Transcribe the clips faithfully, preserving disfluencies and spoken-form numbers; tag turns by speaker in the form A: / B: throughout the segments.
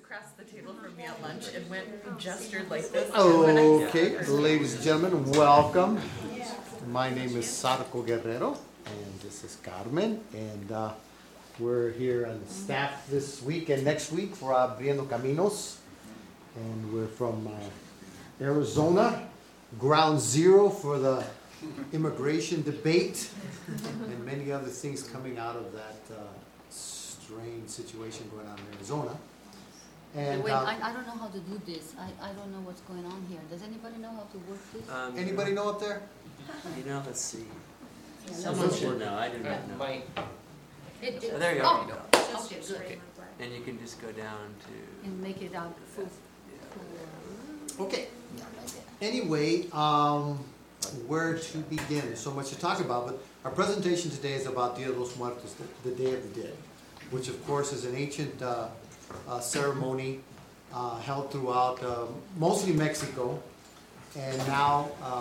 A: across the table from me at lunch and went and gestured like this.
B: Okay, ladies and gentlemen, welcome. My name is Sarko Guerrero, and this is Carmen, and uh, we're here on the staff this week and next week for Abriendo Caminos, and we're from uh, Arizona, ground zero for the immigration debate and many other things coming out of that uh, strange situation going on in Arizona. And
C: Wait,
B: uh,
C: I, I don't know how to do this. I, I don't know what's going on here. Does anybody know how to work this?
D: Um,
B: anybody know up there?
D: You know, let's see.
C: Yeah,
D: Someone
C: let's-
D: should know. I do not know.
A: It, it,
D: Oh, there you
C: Oh,
D: go.
C: okay, good.
D: And you can just go down to.
C: And make it out full.
D: Yeah.
C: full,
B: Okay.
C: uh, yeah, right there.
B: Anyway, um, where to begin? There's so much to talk about, but our presentation today is about Dia de los Muertos, the, the Day of the Dead, which of course is an ancient uh, uh, ceremony uh, held throughout uh, mostly Mexico and now uh,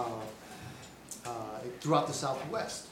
B: uh, throughout the Southwest.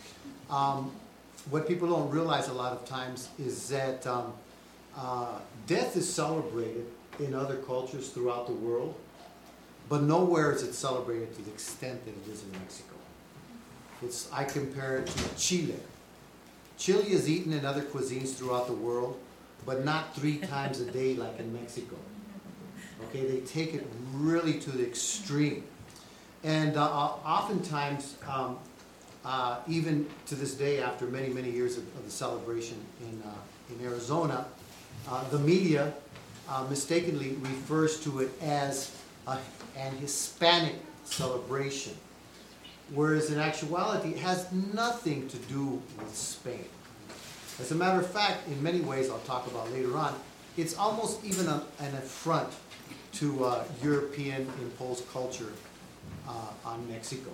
B: Um, what people don't realize a lot of times is that um, uh, death is celebrated in other cultures throughout the world, but nowhere is it celebrated to the extent that it is in Mexico. It's, I compare it to Chile. Chili is eaten in other cuisines throughout the world, but not three times a day like in Mexico. Okay, they take it really to the extreme. And uh, oftentimes, um, uh, even to this day, after many, many years of, of the celebration in, uh, in Arizona, uh, the media uh, mistakenly refers to it as a, an Hispanic celebration, whereas in actuality it has nothing to do with Spain. As a matter of fact, in many ways, I'll talk about later on, it's almost even a, an affront to uh, European imposed culture uh, on Mexico.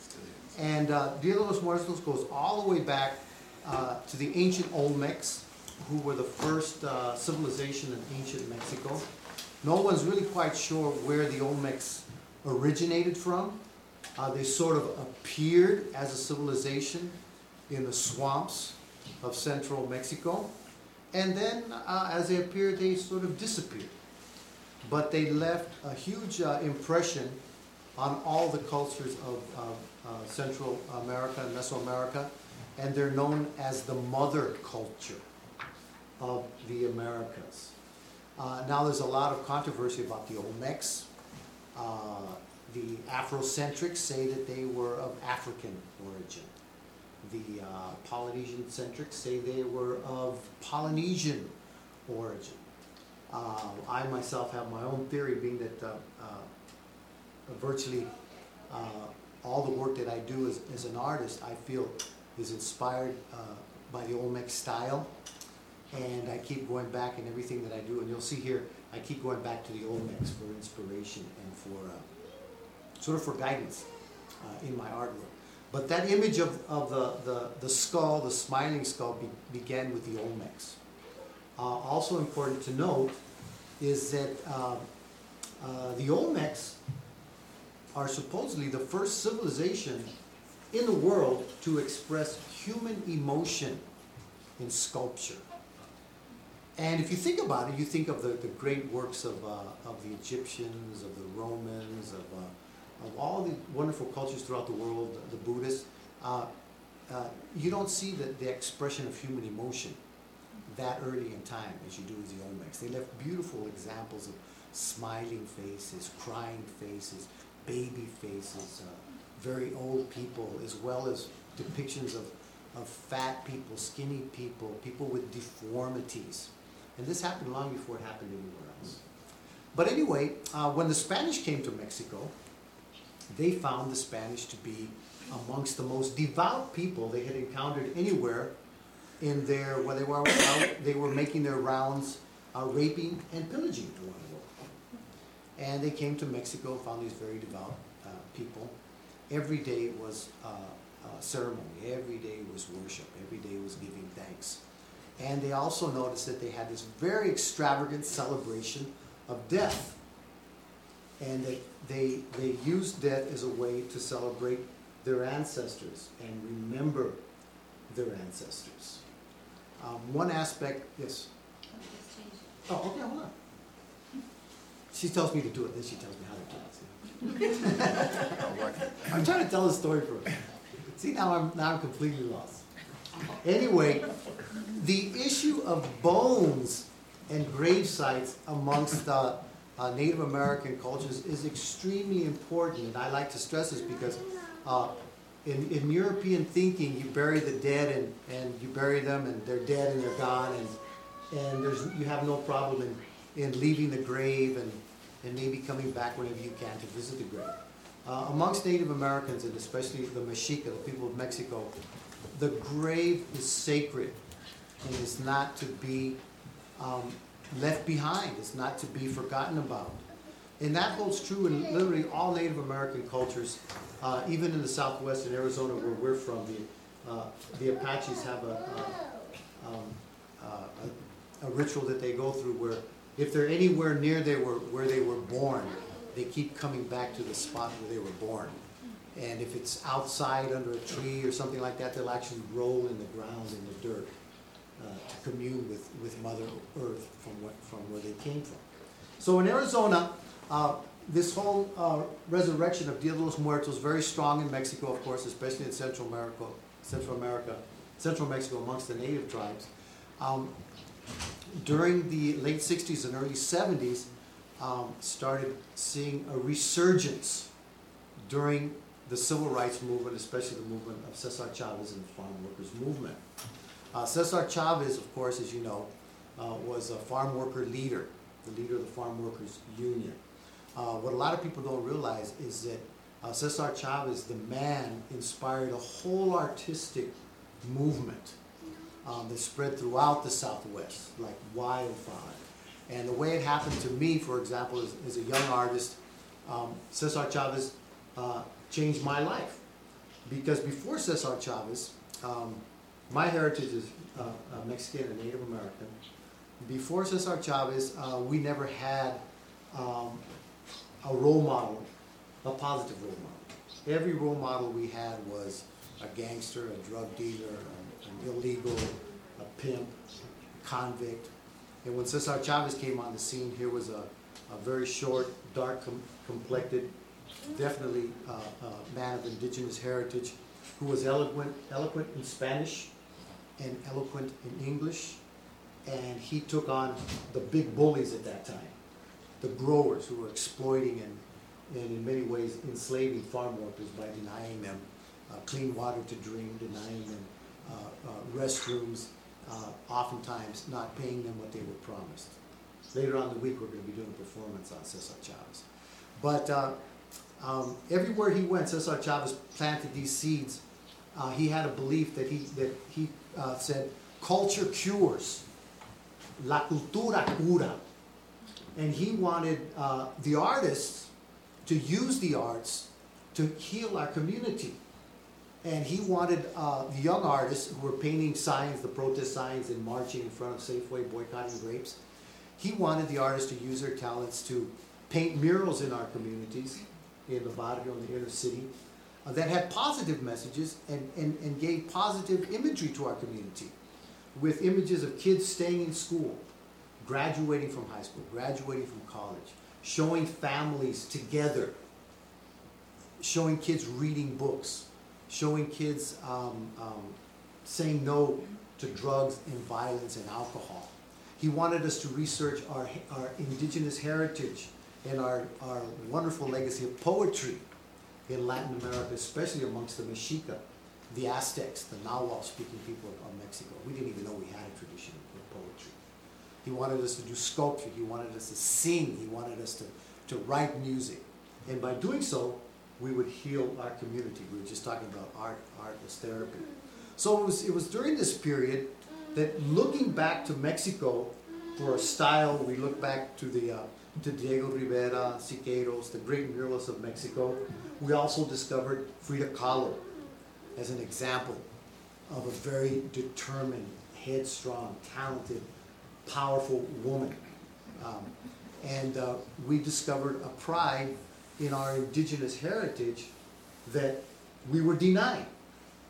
B: And uh, Dia de los Muertos goes all the way back uh, to the ancient Olmecs, who were the first uh, civilization in ancient Mexico. No one's really quite sure where the Olmecs originated from. Uh, they sort of appeared as a civilization in the swamps of central Mexico. And then uh, as they appeared, they sort of disappeared. But they left a huge uh, impression on all the cultures of uh, uh, Central America and Mesoamerica. And they're known as the mother culture of the Americas. Uh, now there's a lot of controversy about the Olmecs. Uh, the Afrocentrics say that they were of African origin. The uh, Polynesian centrics say they were of Polynesian origin. Uh, I myself have my own theory, being that uh, uh, virtually uh, all the work that I do as, as an artist, I feel is inspired uh, by the Olmec style. And I keep going back in everything that I do. And you'll see here, I keep going back to the Olmecs for inspiration and for uh, sort of for guidance uh, in my artwork. But that image of, of the, the, the skull, the smiling skull, be, began with the Olmecs. Uh, also important to note is that uh, uh, the Olmecs are supposedly the first civilization in the world to express human emotion in sculpture. And if you think about it, you think of the, the great works of, uh, of the Egyptians, of the Romans, of, uh, of all the wonderful cultures throughout the world, the Buddhists. Uh, uh, you don't see the, the expression of human emotion that early in time as you do with the Olmecs. They left beautiful examples of smiling faces, crying faces, baby faces, uh, very old people, as well as depictions of, of fat people, skinny people, people with deformities. And this happened long before it happened anywhere else. But anyway, uh, when the Spanish came to Mexico, they found the Spanish to be amongst the most devout people they had encountered anywhere in their, where they were out, they were making their rounds, uh, raping and pillaging around the world. And they came to Mexico, found these very devout uh, people. Every day was uh, uh, ceremony, every day was worship, every day was giving thanks. And they also noticed that they had this very extravagant celebration of death. And that they, they used death as a way to celebrate their ancestors and remember their ancestors. Um, one aspect, yes? Oh, okay, hold on. she tells me to do it, then she tells me how to do it. See? I'm trying to tell the story for her. See, now I'm, now I'm completely lost. Anyway, the issue of bones and grave sites amongst uh, uh, Native American cultures is extremely important, and I like to stress this because uh, in, in European thinking, you bury the dead and, and you bury them and they're dead and they're gone, and, and there's, you have no problem in, in leaving the grave and, and maybe coming back whenever you can to visit the grave. Uh, amongst Native Americans, and especially the Mexica, the people of Mexico, the grave is sacred and is not to be um, left behind. It's not to be forgotten about. And that holds true in literally all Native American cultures, uh, even in the Southwest, in Arizona, where we're from. The, uh, the Apaches have a, a, um, uh, a, a ritual that they go through where if they're anywhere near they were, where they were born, they keep coming back to the spot where they were born. And if it's outside under a tree or something like that, they'll actually roll in the ground in the dirt uh, to commune with, with Mother Earth from, what, from where they came from. So in Arizona, uh, this whole uh, resurrection of Dia de los Muertos is very strong in Mexico, of course, especially in Central America, Central America, Central Mexico amongst the native tribes. Um, during the late sixties and early seventies, um, started seeing a resurgence during the civil rights movement, especially the movement of Cesar Chavez and the farm workers movement. Uh, Cesar Chavez, of course, as you know, uh, was a farm worker leader, the leader of the Farm Workers Union. Uh, what a lot of people don't realize is that uh, Cesar Chavez, the man, inspired a whole artistic movement um, that spread throughout the Southwest like wildfire. And the way it happened to me, for example, as, as a young artist, um, Cesar Chavez uh, changed my life. Because before Cesar Chavez, um, my heritage is uh, uh, Mexican and Native American. Before Cesar Chavez, uh, we never had um, a role model, a positive role model. Every role model we had was a gangster, a drug dealer, an, an illegal, a pimp, a convict. And when Cesar Chavez came on the scene, here was a, a very short, dark com complected, definitely uh, uh, man of indigenous heritage, who was eloquent, eloquent in Spanish and eloquent in English. And he took on the big bullies at that time, the growers who were exploiting and, and in many ways enslaving farm workers by denying them uh, clean water to drink, denying them uh, uh, restrooms, uh, oftentimes not paying them what they were promised. Later on in the week, we're going to be doing a performance on Cesar Chavez. But uh, um, everywhere he went, Cesar Chavez planted these seeds. Uh, he had a belief that he, that he uh, said, culture cures. La cultura cura. And he wanted uh, the artists to use the arts to heal our community. And he wanted uh, the young artists who were painting signs, the protest signs and marching in front of Safeway, boycotting grapes. He wanted the artists to use their talents to paint murals in our communities, in the barrio, in the inner city, uh, that had positive messages and, and, and gave positive imagery to our community, with images of kids staying in school, graduating from high school, graduating from college, showing families together, showing kids reading books, showing kids um, um, saying no to drugs and violence and alcohol. He wanted us to research our, our indigenous heritage and our, our wonderful legacy of poetry in Latin America, especially amongst the Mexica, the Aztecs, the Nahuatl-speaking people of Mexico. We didn't even know we had a tradition of poetry. He wanted us to do sculpture. He wanted us to sing. He wanted us to, to write music. And by doing so, we would heal our community. We were just talking about art, art as therapy. So it was, it was during this period that, looking back to Mexico for a style, we look back to the uh, to Diego Rivera, Siqueiros, the great muralists of Mexico. We also discovered Frida Kahlo as an example of a very determined, headstrong, talented, powerful woman. Um, and uh, we discovered a pride in our indigenous heritage that we were denied.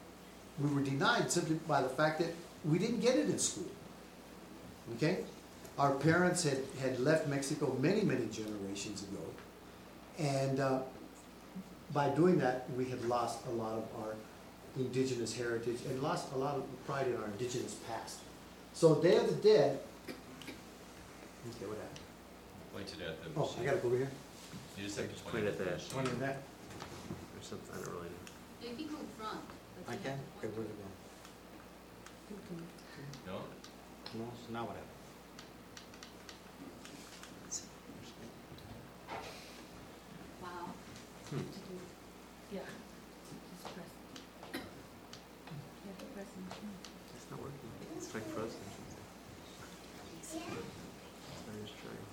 B: We were denied simply by the fact that we didn't get it in school. Okay? our parents had, had left Mexico many, many generations ago. And uh, by doing that, we had lost a lot of our indigenous heritage and lost a lot of pride in our indigenous past. So Day of the Dead, okay, what happened?
E: Pointed at the
B: Oh, I gotta go over here?
E: You just have to
D: Just
E: point at
D: point at
E: the
D: that.
E: machine.
B: One in that?
D: Or something, I don't really know.
C: You can go in front. but
F: I
C: you
F: can?
C: have to
F: Okay,
C: point.
F: where's it going?
E: No?
F: No, so now what happened?
C: Wow.
D: Hmm.
A: Yeah. Just press. You have to press and-
D: It's not working. It's like frozen. So I'm just trying.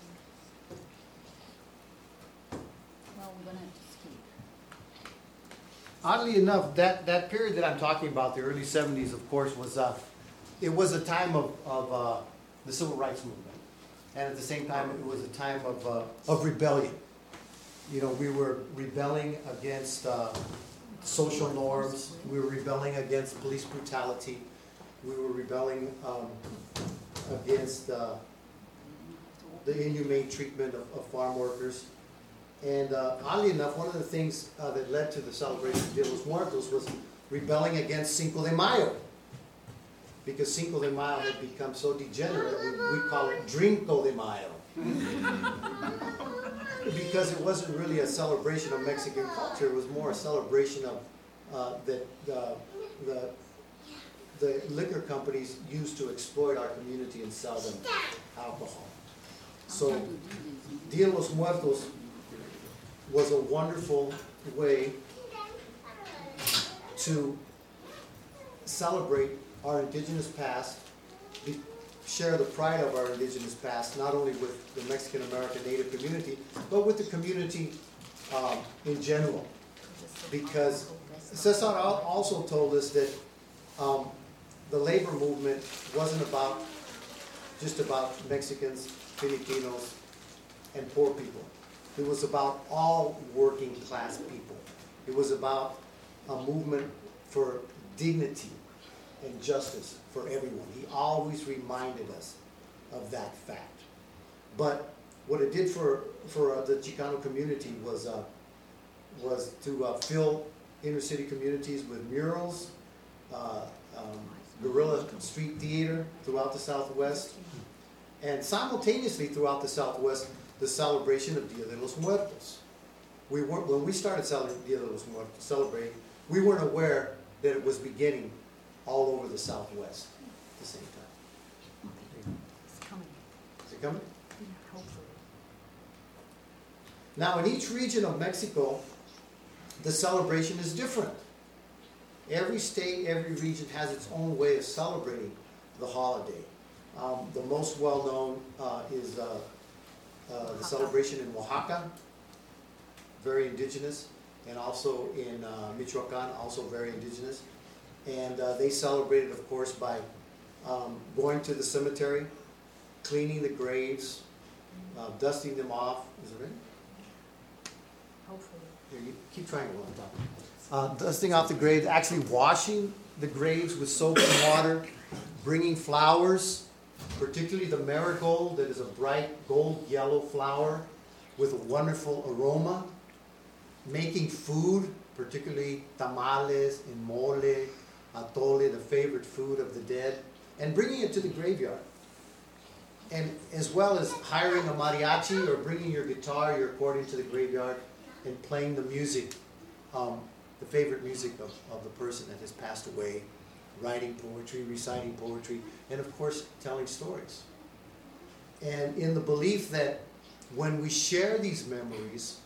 C: Well, we're gonna have to skip.
B: Oddly enough, that, that period that I'm talking about, the early seventies, of course, was, uh, it was a time of, of, uh, the civil rights movement. And at the same time, it was a time of, uh, of rebellion. You know, we were rebelling against, uh, social norms, we were rebelling against police brutality, we were rebelling, um, against, uh, the inhumane treatment of, of farm workers. And uh, oddly enough, one of the things uh, that led to the celebration of Dia de los Muertos was rebelling against Cinco de Mayo. Because Cinco de Mayo had become so degenerate, we, we call it Drinko de Mayo. Because it wasn't really a celebration of Mexican culture, it was more a celebration of uh, that uh, the, the liquor companies used to exploit our community and sell them alcohol. So,
C: How do you do this?
B: Dia de los Muertos was a wonderful way to celebrate our indigenous past, be, share the pride of our indigenous past, not only with the Mexican American Native community, but with the community um, in general. Because Cesar al- also told us that um, the labor movement wasn't about just about Mexicans, Filipinos, and poor people. It was about all working class people. It was about a movement for dignity and justice for everyone. He always reminded us of that fact. But what it did for, for uh, the Chicano community was, uh, was to uh, fill inner city communities with murals, uh, um, guerrilla street theater throughout the Southwest, and simultaneously throughout the Southwest, the celebration of Dia de los Muertos. We weren't, when we started celebrating Dia de los Muertos, celebrating, we weren't aware that it was beginning all over the Southwest at the same time.
A: It's coming.
B: Is it coming?
A: Yeah, hopefully.
B: Now, in each region of Mexico, the celebration is different. Every state, every region has its own way of celebrating the holiday. Um, the most well-known uh, is uh, uh, the celebration in Oaxaca, very indigenous, and also in uh, Michoacan, also very indigenous. And uh, they celebrated, of course, by um, going to the cemetery, cleaning the graves, uh, dusting them off. Is it ready?
A: Hopefully.
B: Here, you keep trying while I'm talking. Uh, dusting off the graves, actually washing the graves with soap and water, bringing flowers, particularly the marigold, that is a bright gold yellow flower with a wonderful aroma, making food, particularly tamales and mole, atole, the favorite food of the dead, and bringing it to the graveyard. And as well as hiring a mariachi or bringing your guitar, your accordion to the graveyard and playing the music, um, the favorite music of, of the person that has passed away, writing poetry, reciting poetry, and of course telling stories. And in the belief that when we share these memories,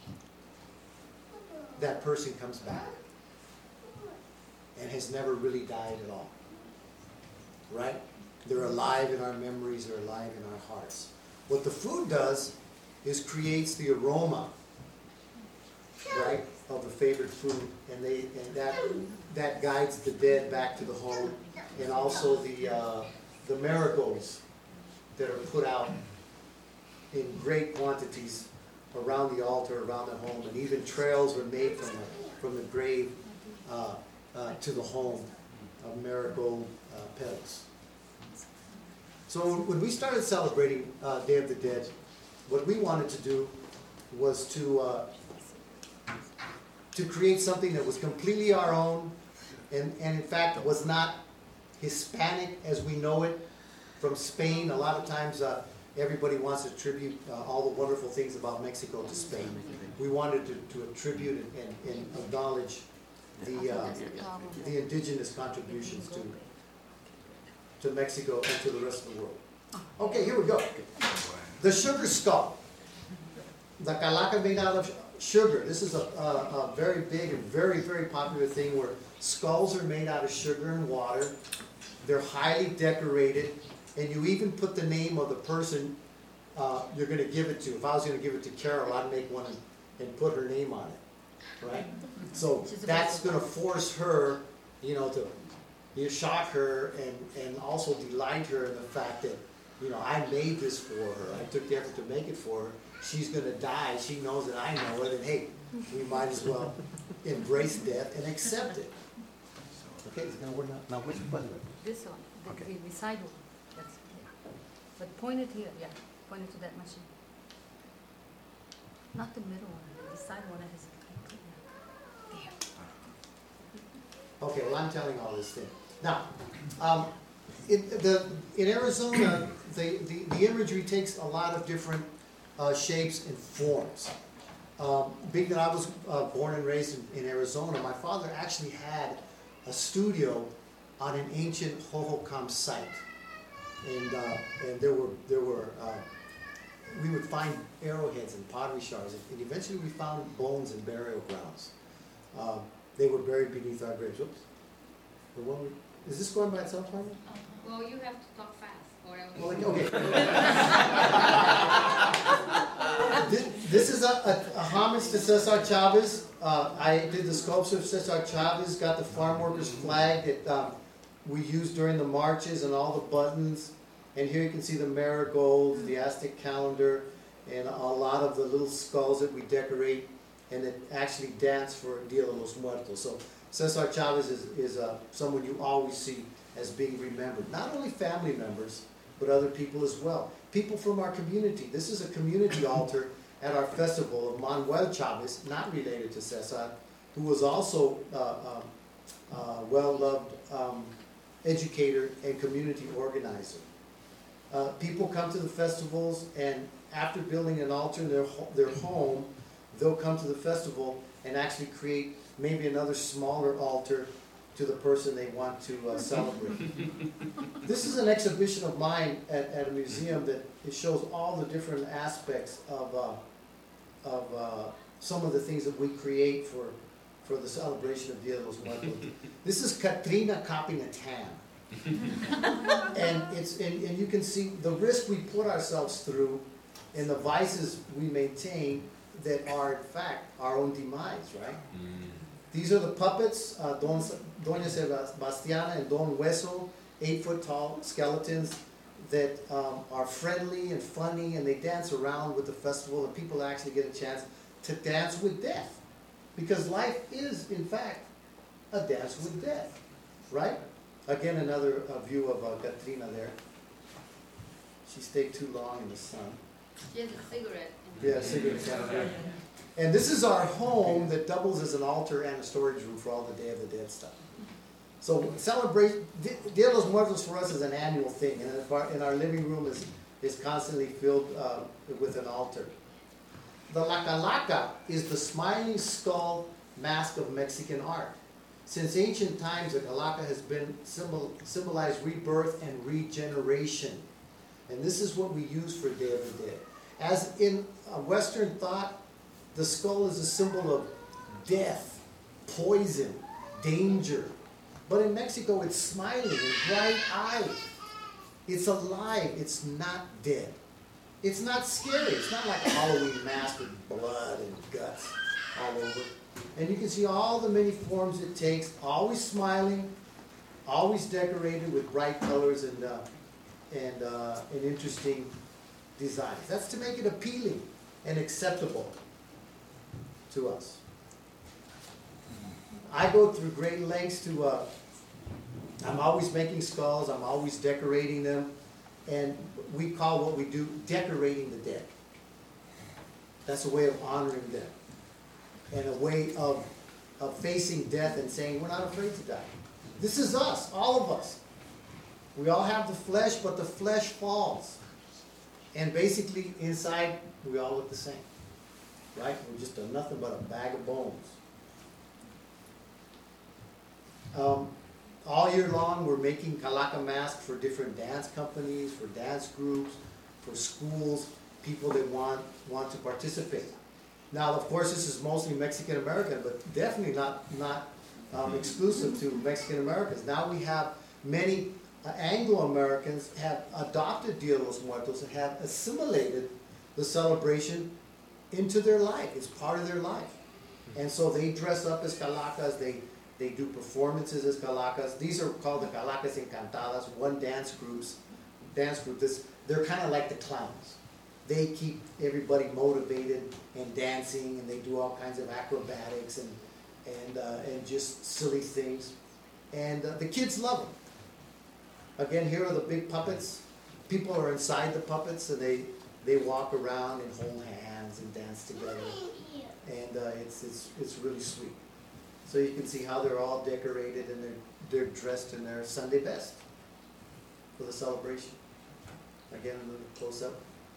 B: that person comes back and has never really died at all. Right? They're alive in our memories, they're alive in our hearts. What the food does is creates the aroma, right, of the favorite food, and they and that that guides the dead back to the home, and also the uh, the marigolds that are put out in great quantities around the altar, around the home, and even trails were made from the from the grave uh, uh, to the home of marigold uh, petals. So when we started celebrating uh, Day of the Dead, what we wanted to do was to uh, to create something that was completely our own, and, and in fact was not Hispanic as we know it from Spain. A lot of times uh, everybody wants to attribute uh, all the wonderful things about Mexico to Spain. We wanted to, to attribute and, and, and acknowledge the, uh, the indigenous contributions to, to Mexico and to the rest of the world. Okay, here we go. The sugar skull. The calaca made out of sugar. This is a, a, a very big and very, very popular thing where skulls are made out of sugar and water. They're highly decorated, and you even put the name of the person uh, you're going to give it to. If I was going to give it to Carol, I'd make one and, and put her name on it, right? So that's going to force her, you know, to you shock her and, and also delight her in the fact that, you know, I made this for her. I took the effort to make it for her. She's going to die. She knows that I know it, and hey, we might as well embrace death and accept it. Okay, it's going to work out. Now, which button?
A: This one, the,
B: Okay.
A: the, the side one. That's, yeah. But point it here, yeah. Point it to that machine. Not the middle one, the side one that has. There.
B: Okay, well, I'm telling all this thing. Now, um, in, the, in Arizona, the, the, the imagery takes a lot of different uh, shapes and forms. Um, being that I was uh, born and raised in, in Arizona, my father actually had a studio on an ancient Hohokam site. And, uh, and there were, there were uh, we would find arrowheads and pottery shards, and eventually we found bones and burial grounds. Um, they were buried beneath our graves. Oops. The one we, is this going by itself, Tanya?
G: Well, you have to talk fast, or else.
B: Well, like, okay. this, this is a, a, a homage to Cesar Chavez. Uh, I did the sculpture of Cesar Chavez, got the farm workers flag that um, we used during the marches and all the buttons. And here you can see the marigolds, the Aztec calendar, and a lot of the little skulls that we decorate and that actually dance for Dia de los Muertos. So Cesar Chavez is, is uh, someone you always see as being remembered. Not only family members, but other people as well. People from our community. This is a community altar at our festival of Manuel Chavez, not related to Cesar, who was also a uh, uh, uh, well-loved um, educator and community organizer. Uh, people come to the festivals, and after building an altar in their, ho their home, they'll come to the festival and actually create maybe another smaller altar to the person they want to uh, celebrate. This is an exhibition of mine at, at a museum that it shows all the different aspects of, uh, of uh, some of the things that we create for, for the celebration of Dia de los Muertos. This is Katrina copying a tan. and it's and, and you can see the risk we put ourselves through and the vices we maintain that are in fact our own demise, right? Mm. These are the puppets, uh, Don, Doña Sebastiana and Don Hueso, eight foot tall skeletons that um, are friendly and funny, and they dance around with the festival, and people actually get a chance to dance with death, because life is in fact a dance with death, right? Again, another uh, view of uh, Katrina there. She stayed too long in the sun.
G: She has a cigarette.
B: Yeah, cigarette category. And this is our home that doubles as an altar and a storage room for all the Day of the Dead stuff. So celebrate, Dia de los Muertos for us is an annual thing, and if our, in our living room is, is constantly filled uh, with an altar. The lacalaca is the smiling skull mask of Mexican art. Since ancient times, the calaca has been symbol, symbolized rebirth and regeneration. And this is what we use for Day of the Dead. As in uh, Western thought, the skull is a symbol of death, poison, danger. But in Mexico, it's smiling and bright-eyed. It's alive. It's not dead. It's not scary. It's not like a Halloween mask with blood and guts all over. And you can see all the many forms it takes, always smiling, always decorated with bright colors and, uh, and, uh, and interesting designs. That's to make it appealing and acceptable to us. I go through great lengths to, uh, I'm always making skulls, I'm always decorating them, and we call what we do decorating the dead. That's a way of honoring them, and a way of, of facing death and saying, we're not afraid to die. This is us, all of us. We all have the flesh, but the flesh falls. And basically, inside, we all look the same. Right? We're just a, nothing but a bag of bones. Um, all year long, we're making Calaca masks for different dance companies, for dance groups, for schools, people that want, want to participate. Now, of course, this is mostly Mexican American, but definitely not, not um, exclusive to Mexican Americans. Now we have many uh, Anglo-Americans have adopted Dia de los Muertos and have assimilated the celebration into their life. It's part of their life. And so they dress up as calacas, they, they do performances as calacas. These are called the Calacas Encantadas, one dance groups, dance group. This, they're kind of like the clowns. They keep everybody motivated and dancing, and they do all kinds of acrobatics and, and, uh, and just silly things. And uh, the kids love them. Again, here are the big puppets. People are inside the puppets, and they, they walk around and hold hands and dance together. And uh, it's, it's, it's really sweet. So you can see how they're all decorated, and they're, they're dressed in their Sunday best for the celebration. Again, a little close-up.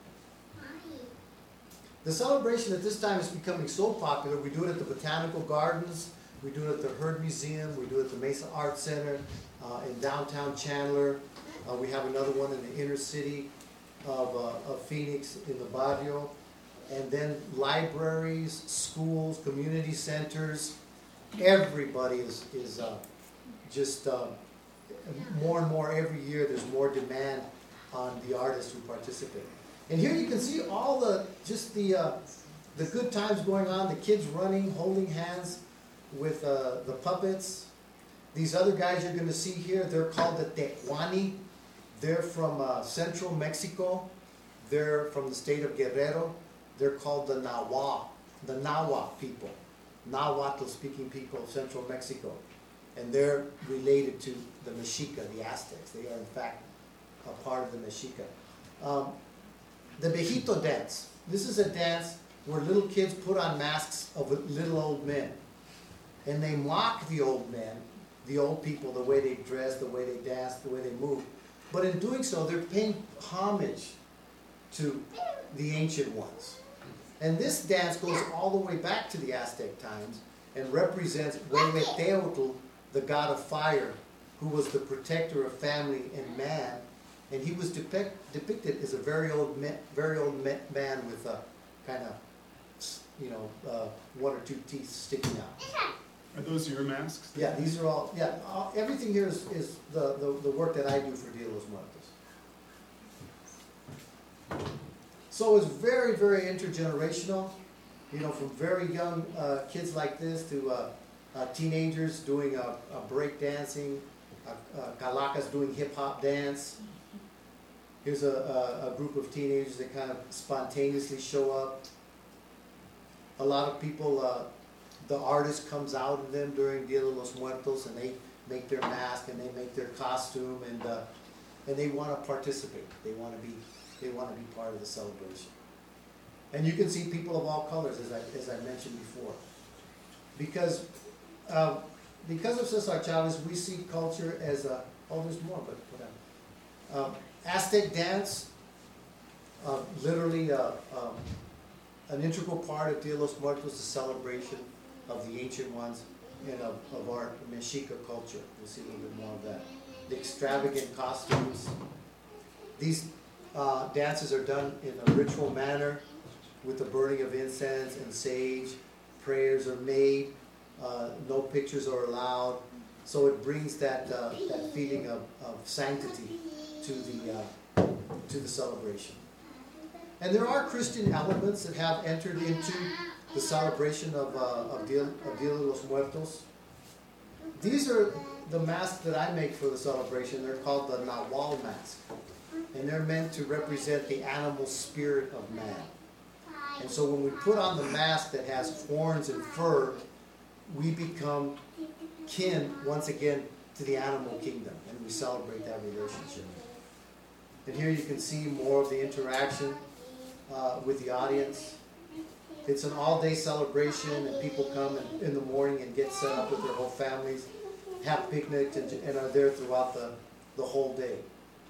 B: The celebration at this time is becoming so popular. We do it at the Botanical Gardens, we do it at the Heard Museum, we do it at the Mesa Art Center, uh, in downtown Chandler. Uh, we have another one in the inner city of, uh, of Phoenix in the barrio. And then libraries, schools, community centers, everybody is, is uh, just uh, more and more every year. There's more demand on the artists who participate. And here you can see all the, just the, uh, the good times going on, the kids running, holding hands with uh, the puppets. These other guys you're going to see here, they're called the Tecuani. They're from uh, central Mexico. They're from the state of Guerrero. They're called the Nahuatl, the Nahuatl people, Nahuatl-speaking people of central Mexico. And they're related to the Mexica, the Aztecs. They are, in fact, a part of the Mexica. Um, the Viejito dance. This is a dance where little kids put on masks of little old men. And they mock the old men, the old people, the way they dress, the way they dance, the way they move. But in doing so, they're paying homage to the ancient ones. And this dance goes all the way back to the Aztec times and represents Huehueteotl, the god of fire, who was the protector of family and man. And he was depict, depicted as a very old, man, very old man with a kind of, you know, uh, one or two teeth sticking out.
H: Are those your masks?
B: Yeah, these are all, yeah, all, everything here is, is the, the, the work that I do for Dia de los Muertos. So it's very, very intergenerational, you know, from very young uh, kids like this to uh, uh, teenagers doing uh, uh, break dancing, uh, uh, calacas doing hip-hop dance. Here's a, a, a group of teenagers that kind of spontaneously show up. A lot of people, uh, the artist comes out of them during Dia de los Muertos, and they make their mask and they make their costume, and uh, and they want to participate. They want to be they want to be part of the celebration. And you can see people of all colors, as I as I mentioned before, because um, because of Cesar Chavez, we see culture as a oh, there's more, but whatever. Um, Aztec dance, uh, literally uh, um, an integral part of Dia de los Muertos, the celebration of the ancient ones and of, of our Mexica culture. We'll see a little bit more of that. The extravagant costumes. These uh, dances are done in a ritual manner with the burning of incense and sage. Prayers are made. Uh, no pictures are allowed. So it brings that, uh, that feeling of, of sanctity to the, uh, to the celebration. And there are Christian elements that have entered into the celebration of, uh, of, Dia, of Dia de los Muertos. These are the masks that I make for the celebration. They're called the Nahuatl mask. And they're meant to represent the animal spirit of man. And so when we put on the mask that has horns and fur, we become kin, once again, to the animal kingdom. And we celebrate that relationship. And here you can see more of the interaction uh, with the audience. It's an all-day celebration, and people come in, in the morning and get set up with their whole families, have picnics, and, and are there throughout the, the whole day.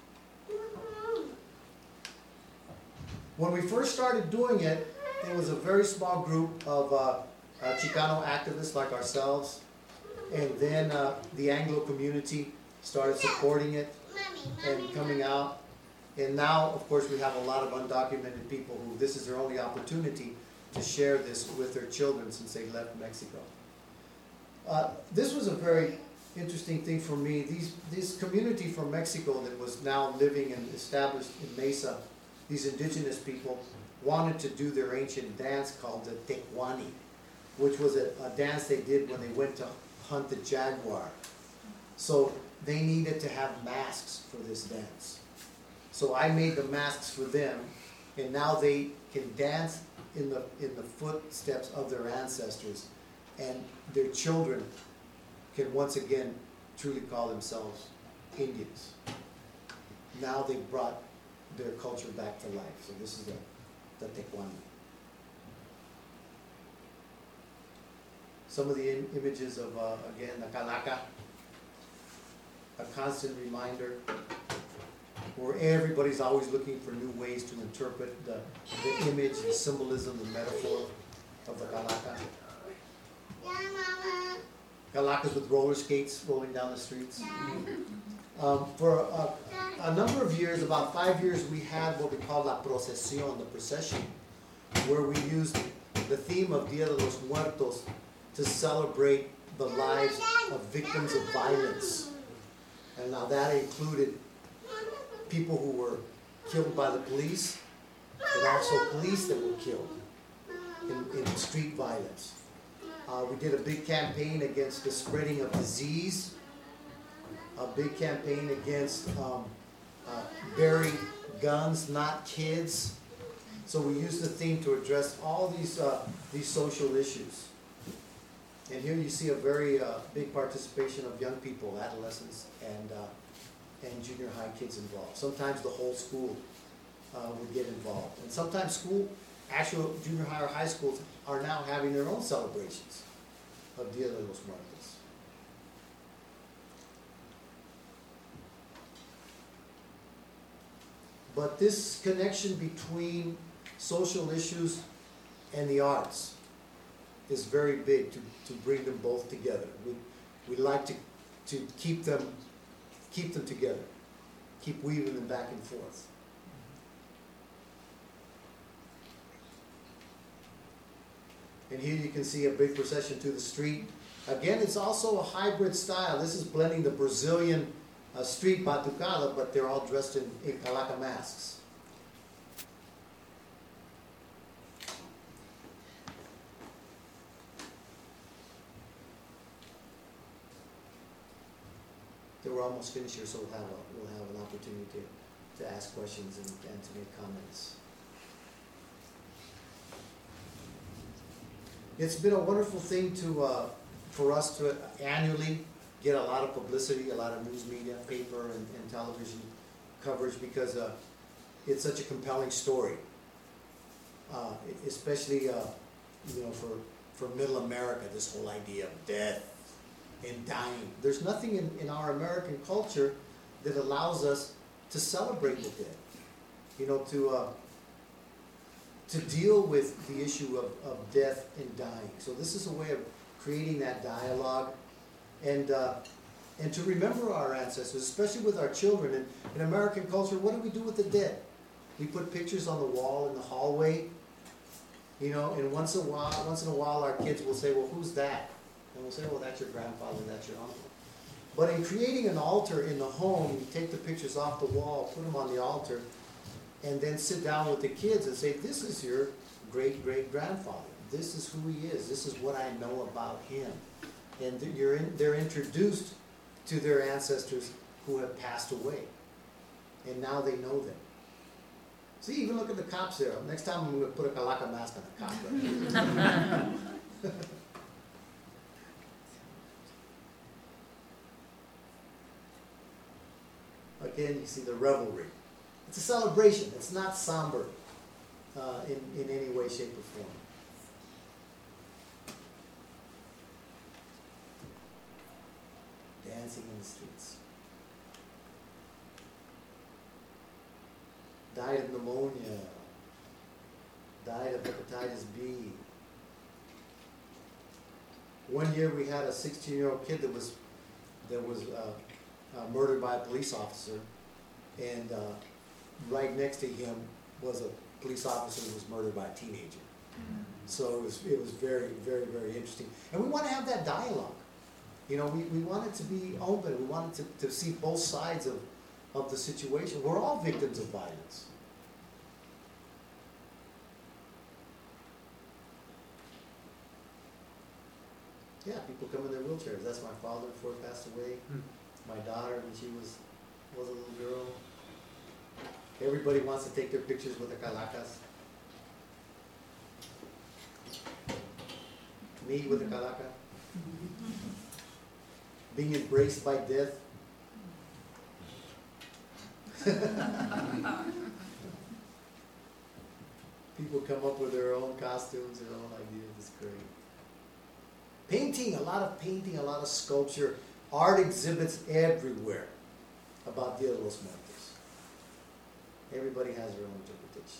B: When we first started doing it, it was a very small group of uh, uh, Chicano activists like ourselves, and then uh, the Anglo community started supporting it and coming out. And now, of course, we have a lot of undocumented people who this is their only opportunity to share this with their children since they left Mexico. Uh, this was a very interesting thing for me. These, this community from Mexico that was now living and established in Mesa, these indigenous people wanted to do their ancient dance called the Tecuani, which was a, a dance they did when they went to hunt the jaguar. So they needed to have masks for this dance. So I made the masks for them, and now they can dance in the in the footsteps of their ancestors, and their children can once again truly call themselves Indians. Now they brought their culture back to life. So this is the, the Tecuani. Some of the im- images of, uh, again, the Calaca, a constant reminder where everybody's always looking for new ways to interpret the, the image, the symbolism, the metaphor of the Calaca. Calacas with roller skates rolling down the streets. Um, for a, a number of years, about five years, we had what we call La Procesión, the procession, where we used the theme of Dia de los Muertos to celebrate the lives of victims of violence. And now that included people who were killed by the police, but also police that were killed in, in street violence. Uh, we did a big campaign against the spreading of disease, a big campaign against um, uh, burying guns, not kids. So we used the theme to address all these uh, these social issues. And here you see a very uh, big participation of young people, adolescents, and uh, and junior high kids involved. Sometimes the whole school uh, would get involved. And sometimes school, actual junior high or high schools are now having their own celebrations of Dia de los Muertos. But this connection between social issues and the arts is very big to, to bring them both together. We, we like to, to keep them keep them together, keep weaving them back and forth. And here you can see a big procession to the street. Again, it's also a hybrid style. This is blending the Brazilian uh, street batucada, but they're all dressed in, in Calaca masks. We're almost finished here, so we'll have a, we'll have an opportunity to, to ask questions and, and to make comments. It's been a wonderful thing to uh, for us to annually get a lot of publicity, a lot of news media, paper, and, and television coverage because uh, it's such a compelling story, uh, especially uh, you know for for Middle America. This whole idea of death and dying. There's nothing in, in our American culture that allows us to celebrate the dead. You know, to uh, to deal with the issue of, of death and dying. So this is a way of creating that dialogue and uh, and to remember our ancestors, especially with our children. And in American culture, what do we do with the dead? We put pictures on the wall in the hallway. You know, and once in a while, once in a while, our kids will say, "Well, who's that?" And we'll say, well, that's your grandfather, that's your uncle. But in creating an altar in the home, you take the pictures off the wall, put them on the altar, and then sit down with the kids and say, this is your great-great-grandfather. This is who he is. This is what I know about him. And you're in, they're introduced to their ancestors who have passed away. And now they know them. See, even look at the cops there. Next time I'm going to put a Calaca mask on a cop. Right? Again, you see the revelry. It's a celebration. It's not somber uh, in, in any way, shape, or form. Dancing in the streets. Died of pneumonia. Died of hepatitis B. One year we had a sixteen-year-old kid that was that was uh, uh, murdered by a police officer, and uh, right next to him was a police officer who was murdered by a teenager. So it was it was very very very interesting, and we want to have that dialogue. You know, we, we want it to be open. We want it to, to see both sides of, of the situation. We're all victims of violence. Yeah, people come in their wheelchairs. That's my father before he passed away. My daughter when she was was a little girl. Everybody wants to take their pictures with the calacas. Me with the calaca. Being embraced by death. People come up with their own costumes, their own ideas. It's great. Painting, a lot of painting, a lot of sculpture, art exhibits everywhere about Dia de los Muertos. Everybody has their own interpretation.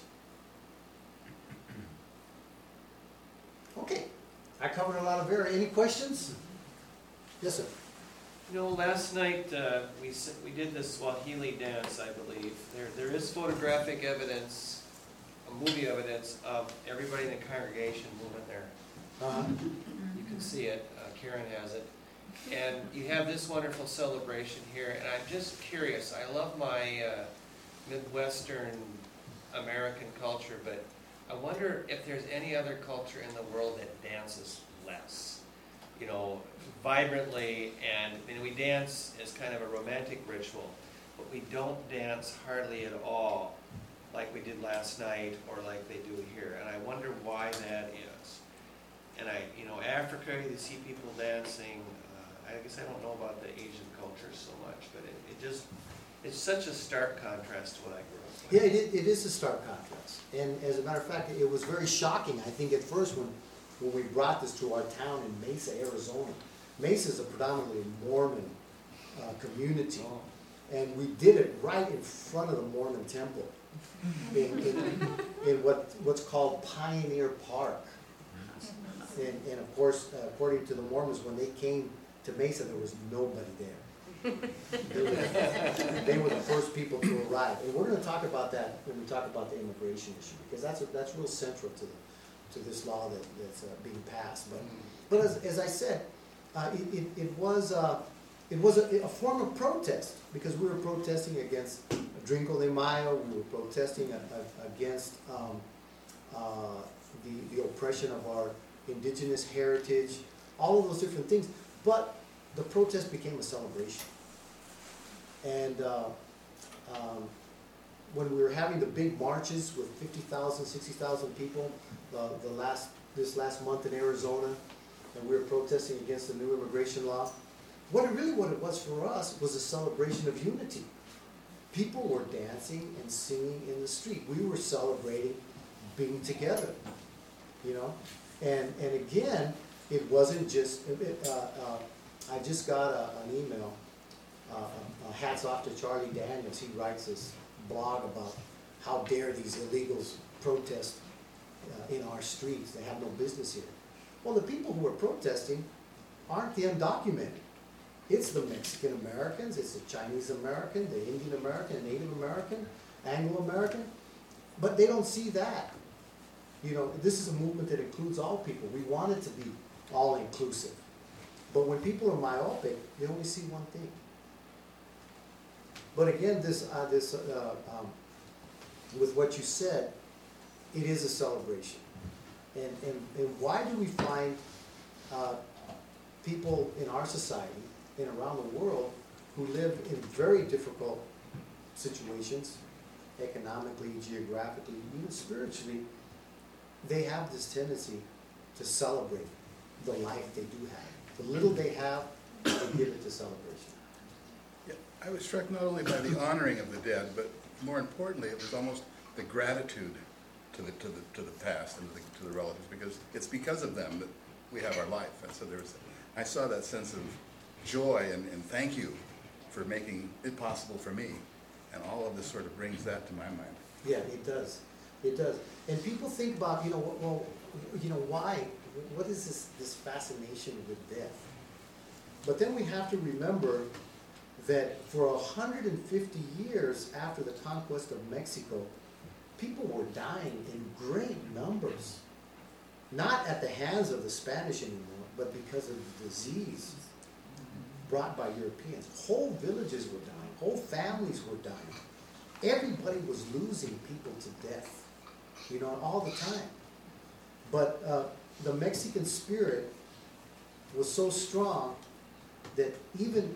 B: Okay, I covered a lot of area. Any questions? Yes, sir.
H: You know, last night uh, we s- we did this Swahili dance, I believe. There there is photographic evidence, uh, movie evidence of everybody in the congregation moving there.
B: Uh-huh.
H: You can see it. Uh, Karen has it, and you have this wonderful celebration here. And I'm just curious. I love my uh, Midwestern American culture, but I wonder if there's any other culture in the world that dances less. You know, vibrantly, and I mean, we dance as kind of a romantic ritual, but we don't dance hardly at all like we did last night or like they do here. And I wonder why that is. And I, you know, Africa, you see people dancing. Uh, I guess I don't know about the Asian culture so much, but it, it just, it's such a stark contrast to what I grew up with.
B: Yeah, it, is- it is a stark contrast. And as a matter of fact, it was very shocking, I think, at first when, when we brought this to our town in Mesa, Arizona. Mesa is a predominantly Mormon uh, community.
H: Oh.
B: And we did it right in front of the Mormon temple in, in, in what, what's called Pioneer Park. And, and of course, uh, according to the Mormons, when they came to Mesa, there was nobody there. They were, they were the first people to arrive. And we're going to talk about that when we talk about the immigration issue, because that's, a, that's real central to, the, to this law that, that's uh, being passed. But, but as, as I said, uh, it, it, it was, uh, it was a, a form of protest, because we were protesting against Drinko de Mayo, we were protesting a, a, against um, uh, the, the oppression of our indigenous heritage, all of those different things. But the protest became a celebration. And uh, um, when we were having the big marches with fifty thousand, sixty thousand people uh, the last, this last month in Arizona, and we were protesting against the new immigration law, what it really what it was for us was a celebration of unity. People were dancing and singing in the street. We were celebrating being together, you know? And, and again, it wasn't just, it, uh, uh, I just got a, an email, uh, uh, hats off to Charlie Daniels. He writes this blog about how dare these illegals protest uh, in our streets. They have no business here. Well, the people who are protesting aren't the undocumented. It's the Mexican Americans, it's the Chinese American, the Indian American, Native American, Anglo American, but they don't see that. You know, this is a movement that includes all people. We want it to be all inclusive. But when people are myopic, they only see one thing. But again, this, uh, this, uh, um, with what you said, it is a celebration. And, and, and why do we find uh, people in our society and around the world who live in very difficult situations, economically, geographically, even spiritually, they have this tendency to celebrate the life they do have. The little they have, they give it to celebration.
I: Yeah, I was struck not only by the honoring of the dead, but more importantly, it was almost the gratitude to the to the to the past and to the, to the relatives, because it's because of them that we have our life. And so there's, I saw that sense of joy and, and thank you for making it possible for me, and all of this sort of brings that to my mind.
B: Yeah, it does. It does. And people think about, you know, well, you know, why? What is this this fascination with death? But then we have to remember that for one hundred fifty years after the conquest of Mexico, people were dying in great numbers. Not at the hands of the Spanish anymore, but because of the disease brought by Europeans. Whole villages were dying. Whole families were dying. Everybody was losing people to death, you know, all the time. But uh, the Mexican spirit was so strong that even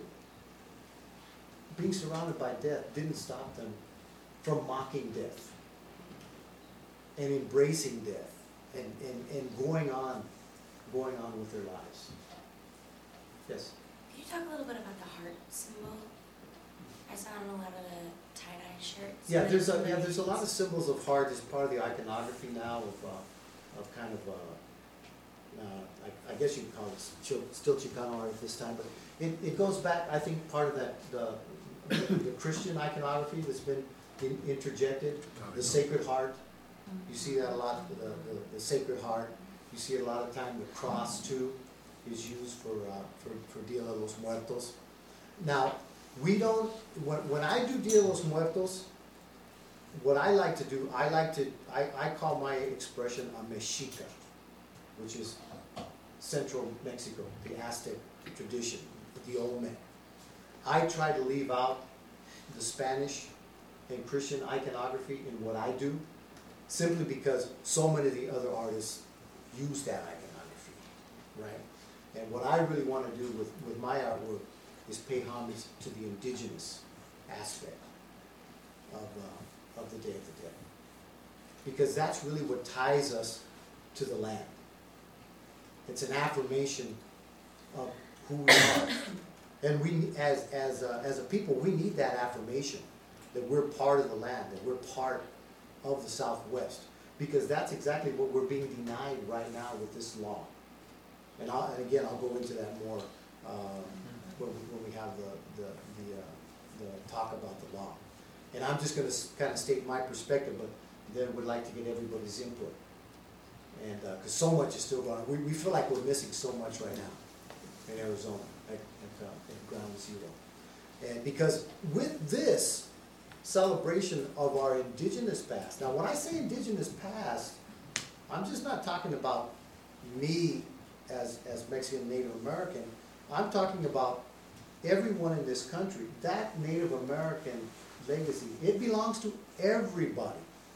B: being surrounded by death didn't stop them from mocking death and embracing death and, and, and going on, going on with their lives. Yes?
J: Can you talk a little bit about the heart symbol? I saw on a lot of the tie-dye shirts.
B: Yeah, there's a, yeah, there's a lot of symbols of heart as part of the iconography now of, uh, of kind of, uh, uh, I, I guess you'd call it still, still Chicano art at this time, but it, it goes back, I think, part of that, the, the Christian iconography that's been in, interjected, the Sacred Heart. You see that a lot, the, the, the Sacred Heart. You see it a lot of time, the cross too is used for, uh, for, for Dia de los Muertos. Now, we don't, when, when I do Dia de los Muertos, what I like to do, I like to, I, I call my expression a Mexica, which is central Mexico, the Aztec tradition, the Olmec. I try to leave out the Spanish and Christian iconography in what I do, simply because so many of the other artists use that iconography, right? And what I really want to do with, with my artwork is pay homage to the indigenous aspect of, uh, of the Day of the Dead. Because that's really what ties us to the land. It's an affirmation of who we are. And we, as, as, a, as a people, we need that affirmation that we're part of the land, that we're part of the Southwest. Because that's exactly what we're being denied right now with this law. And, I'll, and again, I'll go into that more um, when, we, when we have the, the, the, uh, the talk about the law. And I'm just going to kind of state my perspective, but then would like to get everybody's input. And because uh, so much is still going on. We, we feel like we're missing so much right now in Arizona at, at, uh, at Ground Zero. And because with this celebration of our indigenous past, now when I say indigenous past, I'm just not talking about me as, as Mexican Native American. I'm talking about everyone in this country. That Native American legacy, it belongs to everybody.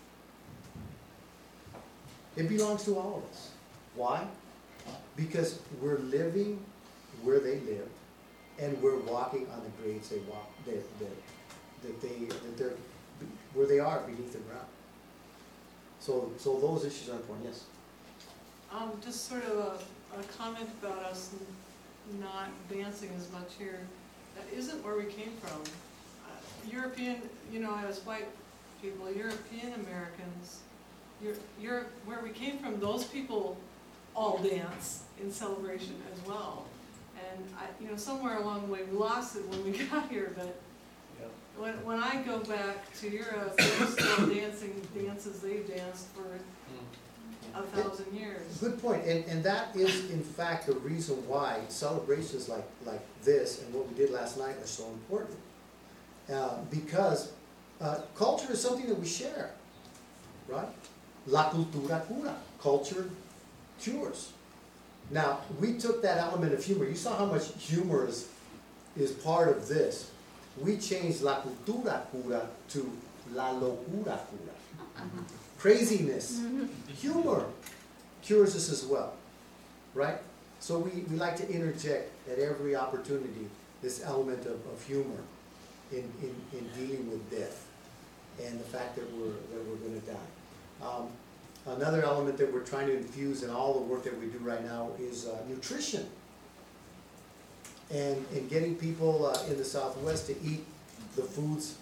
B: It belongs to all of us. Why? Because we're living where they lived, and we're walking on the graves they walk, that, that, that they, that they're, where they are beneath the ground. So, so those issues are important. Yes.
K: Um, just sort of a, a comment about us n- not dancing as much here. That isn't where we came from. Uh, European, you know, as white people, European Americans. You're, you're, where we came from, those people all dance in celebration as well. And, I, you know, somewhere along the way, we lost it when we got here, but
H: Yep.
K: when, when I go back to Europe, they're still dancing dances they've danced for a thousand years.
B: Good point, and, and that is in fact the reason why celebrations like, like this and what we did last night are so important. Uh, because uh, culture is something that we share, right? La cultura cura, culture cures. Now, we took that element of humor. You saw how much humor is, is part of this. We changed la cultura cura to la locura cura. Craziness, humor cures us as well, right? So we, we like to interject at every opportunity this element of, of humor in, in, in dealing with death and the fact that we're, that we're going to die. Um, another element that we're trying to infuse in all the work that we do right now is uh, nutrition. And, and getting people uh, in the Southwest to eat the foods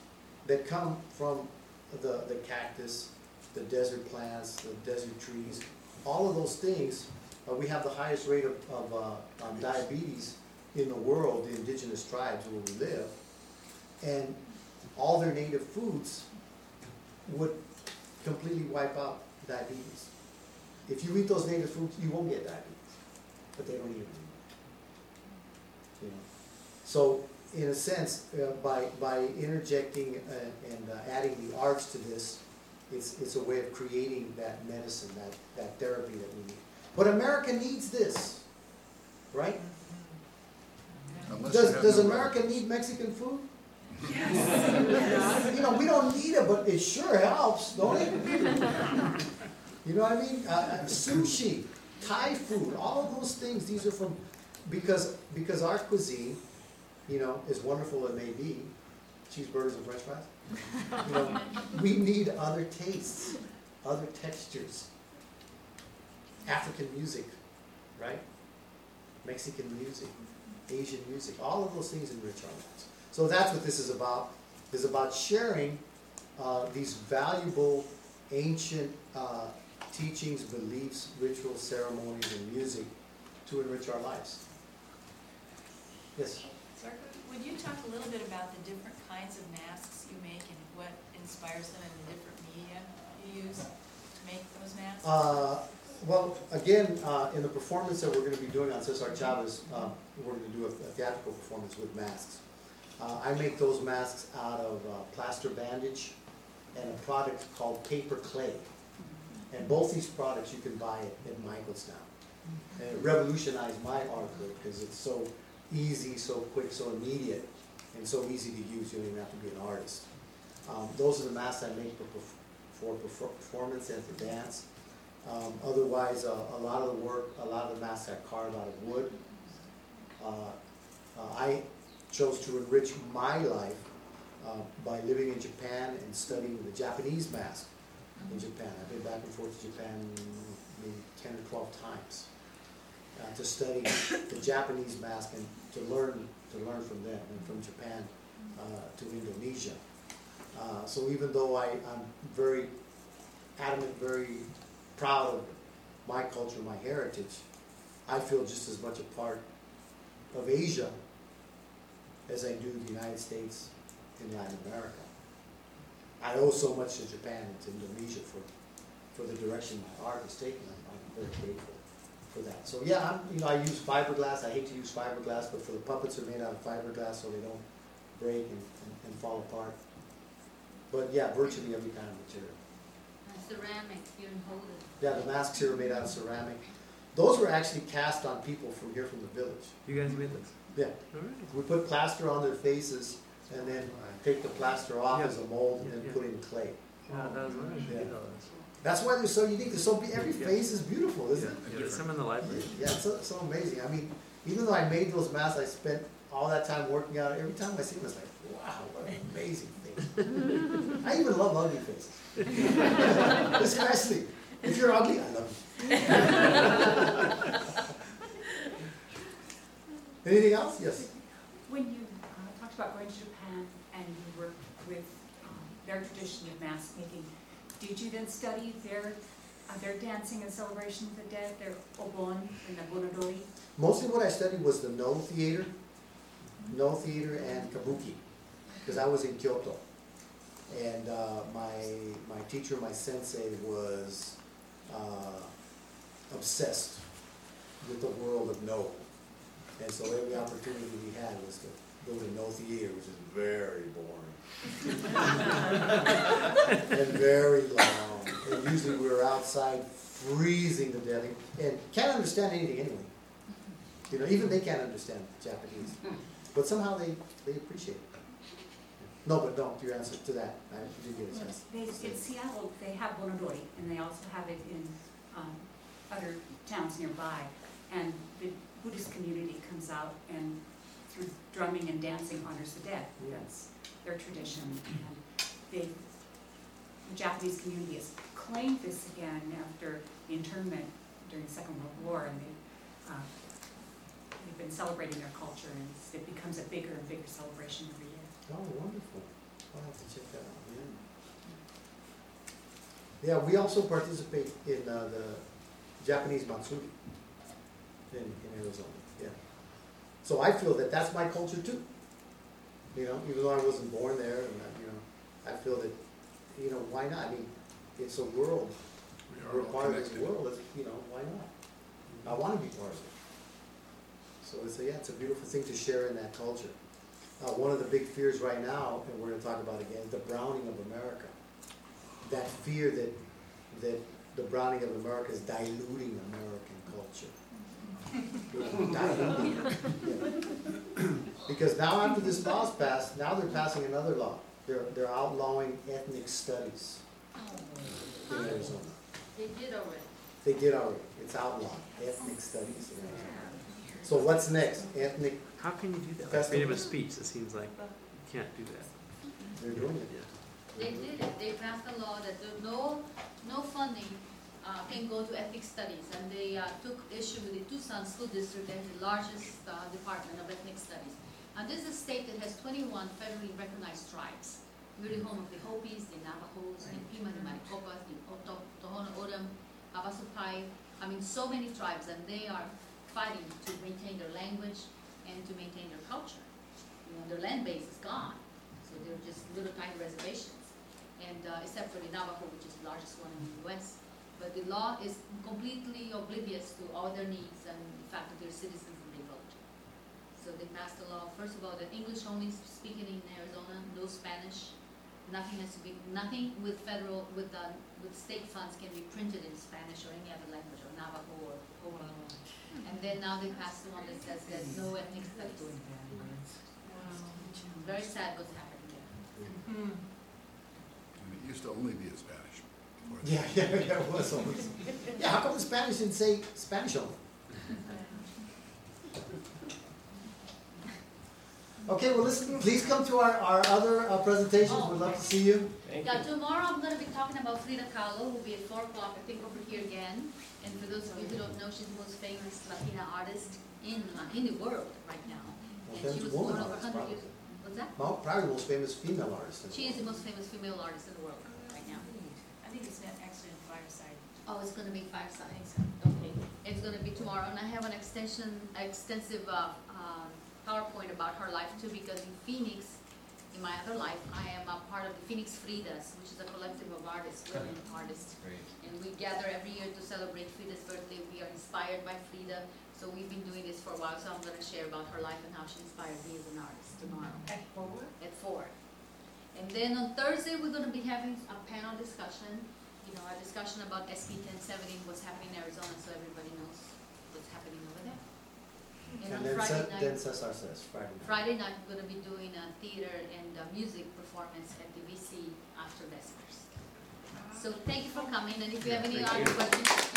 B: that come from the, the cactus, the desert plants, the desert trees, all of those things, uh, we have the highest rate of, of uh, um, diabetes in the world, the indigenous tribes where we live, and all their native foods would completely wipe out diabetes. If you eat those native foods, you won't get diabetes, but they don't eat them anymore. You know? So, in a sense, uh, by, by interjecting uh, and uh, adding the arts to this, it's, it's a way of creating that medicine, that, that therapy that we need. But America needs this, right?
I: Unless
B: Does,
I: you have
B: does
I: no
B: America
I: relatives.
B: need Mexican food? You know, we don't need it, but it sure helps, don't it? You know what I mean? Uh, uh, sushi, Thai food, all of those things, these are from, because, because our cuisine, you know, as wonderful as it may be, cheeseburgers and french fries, you know, we need other tastes, other textures. African music, right? Mexican music, Asian music, all of those things enrich our lives. So that's what this is about, is about sharing uh, these valuable ancient uh, teachings, beliefs, rituals, ceremonies, and music to enrich our lives. Yes?
A: Sir, would you talk a little bit about the different kinds of masks you make and what inspires them and the different media you use to make those masks?
B: Uh, well, again, uh, in the performance that we're going to be doing on Cesar Chavez, uh, we're going to do a, a theatrical performance with masks. Uh, I make those masks out of uh, plaster bandage and a product called paper clay. And both these products you can buy at, at Michael's now. And it revolutionized my artwork because it's so easy, so quick, so immediate, and so easy to use. You don't even have to be an artist. Um, those are the masks I make for, for performance and for dance. Um, otherwise, uh, a lot of the work, a lot of the masks I carve out of wood. Uh, uh, I chose to enrich my life uh, by living in Japan and studying the Japanese mask in Japan. I've been back and forth to Japan maybe ten or twelve times uh, to study the Japanese mask and to learn to learn from them and from Japan uh, to Indonesia. Uh, so even though I, I'm very adamant, very proud of my culture, my heritage, I feel just as much a part of Asia as I do the United States and Latin America. I owe so much to Japan and to Indonesia for, for the direction my art is taking. I'm, I'm very grateful for that. So yeah, I'm, you know, I use fiberglass. I hate to use fiberglass, but for the puppets are made out of fiberglass so they don't break and, and, and fall apart. But yeah, virtually every kind of material.
G: Ceramic, you can hold it.
B: Yeah, the masks here are made out of ceramic. Those were actually cast on people from here from the village.
D: You guys made this?
B: Yeah.
D: Alright.
B: We put plaster on their faces and then take the plaster off
D: Yeah.
B: as a mold and
D: Yeah,
B: then
D: yeah.
B: put in clay.
D: Yeah, that was wonderful.
B: Yeah.
D: You did all this.
B: That's why they're so unique. They're so be- every
D: Yeah.
B: face is beautiful, isn't
D: Yeah,
B: it?
D: yeah, there's some in the library.
B: Yeah, it's so, so amazing. I mean, even though I made those masks, I spent all that time working out. Every time I see them, it's like, wow, what an amazing face. I even love ugly faces. Especially if you're ugly, I love you. Anything else? Yes.
L: When you uh, talked about going to Japan and you worked with um, their tradition of mask making, did you then study their uh, their dancing and celebration of the dead, their obon and the bonodori?
B: Mostly what I studied was the No theater, No theater and kabuki, because I was in Kyoto. And uh, my my teacher, my sensei, was uh, obsessed with the world of No. And so every opportunity we had was to go to No theater, which is very boring. And very long. And usually we were outside freezing to death and can't understand anything anyway. You know, even they can't understand Japanese. But somehow they, they appreciate it. No, but no, your answer to that, I did get a chance.
L: They, in Seattle, they have bonodori, and they also have it in um, other towns nearby. And the Buddhist community comes out and through drumming and dancing honors the dead.
B: Yeah.
L: That's their tradition. And they, the Japanese community has claimed this again after the internment during the Second World War, and they, uh, they've been celebrating their culture, and it's, it becomes a bigger and bigger celebration every year.
B: Oh, wonderful. I'll have to check that out, yeah. Yeah, we also participate in uh, the Japanese Matsuri in, in Arizona, yeah. So I feel that that's my culture too. You know, even though I wasn't born there, and uh, you know, I feel that, you know, why not? I mean, it's a world.
I: We are
B: We're
I: all
B: part of this
I: connected.
B: world. It's, you know, why not? I want to be part of it. So it's a, yeah, it's a beautiful thing to share in that culture. Uh, one of the big fears right now, and we're going to talk about it again, is the browning of America. That fear that that the browning of America is diluting American culture. Diluting it. Yeah. Because now after this law's passed, now they're passing another law. They're they're outlawing ethnic studies in Arizona.
G: They did already.
B: They did already. It's outlawed. Ethnic studies in Arizona. So what's next? Ethnic,
D: How can you do that? Like
B: Festival.
D: freedom of speech, it seems like you can't do that.
B: they're doing it.
D: Yeah.
G: They did it, they passed a law that there no, no funding uh, can go to ethnic studies, and they uh, took issue with the Tucson School District as the largest uh, department of ethnic studies. And this is a state that has twenty-one federally recognized tribes. We're the home of the Hopis, the Navajos, the Pima, the Maricopas, the Oto- Tohono O'odham, Havasupai. I mean, so many tribes, and they are fighting to maintain their language and to maintain their culture. You know, their land base is gone, so they're just little tiny reservations. And uh, except for the Navajo, which is the largest one in the U S But the law is completely oblivious to all their needs and the fact that they're citizens and they vote. So they passed a law, first of all, that English only speaking in Arizona, no Spanish. Nothing has to be, nothing with federal, with uh, with state funds can be printed in Spanish or any other language, or Navajo or Hopi. And then now they passed the one that says that no ethnic studies. Very sad what's happening there.
K: Hmm.
I: And it used to only be in Spanish. before that.
B: Yeah, yeah, yeah, it was always. Yeah, how come the Spanish didn't say Spanish only? Okay, well, listen, please come to our, our other uh, presentations. We'd love to see you.
H: Thank
G: Yeah,
H: you.
G: tomorrow I'm gonna be talking about Frida Kahlo, who'll be at four o'clock, I think, over here again. And for those of you who don't know, she's the most famous Latina artist in, uh, in the world right now.
B: Most
G: And she
B: famous
G: was born
B: woman
G: over
B: artist,
G: a hundred
B: probably.
G: years. What's that?
B: Well, probably the most famous female artist. in the
G: She is the
B: world.
G: most famous female artist in the world right now.
A: I think it's not actually in Fireside.
G: Oh, it's gonna be five
A: I think
G: sides.
A: so.
G: Okay. It's gonna be tomorrow, and I have an extension, extensive, uh, uh, PowerPoint about her life too, because in Phoenix, in my other life, I am a part of the Phoenix Fridas, which is a collective of artists, women artists.
E: Great.
G: And we gather every year to celebrate Frida's birthday. We are inspired by Frida, so we've been doing this for a while, so I'm gonna share about her life and how she inspired me as an artist tomorrow.
A: At four?
G: At four. And then on Thursday, we're gonna be having a panel discussion, you know, a discussion about S B ten seventy, what's happening in Arizona, so everybody knows what's happening over there. And
B: And
G: on
B: then,
G: Friday
B: Ce- then
G: night,
B: Cesar says, Friday night.
G: Friday night, we're gonna be doing a theater and a music performance at the V C after Vespers. So thank you for coming, and if you have any
H: Thank
G: other
H: you.
G: questions,